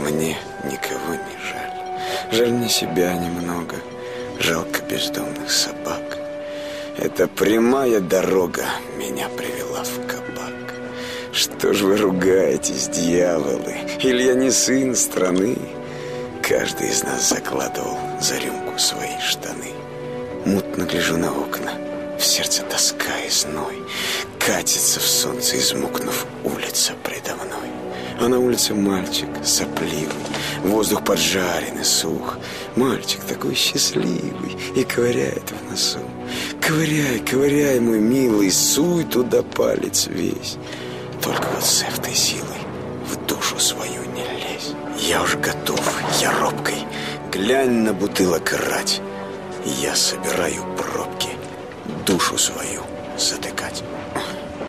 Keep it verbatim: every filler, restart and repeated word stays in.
Мне никого не жаль. Жаль мне себя немного. Жалко бездомных собак. Эта прямая дорога меня привела в кабак. Что ж вы ругаетесь, дьяволы? Или я не сын страны? Каждый из нас закладывал за рюмку свои штаны. Мутно гляжу на окна. В сердце тоска и зной. Катится в солнце, измокнув, улица предо мной. А на улице мальчик сопливый, воздух поджарен и сух. Мальчик такой счастливый и ковыряет в носу. Ковыряй, ковыряй, мой милый, суй туда палец весь. Только вот с этой силой в душу свою не лезь. Я уж готов, я робкой, глянь на бутылок рать. Я собираю пробки, душу свою затыкать.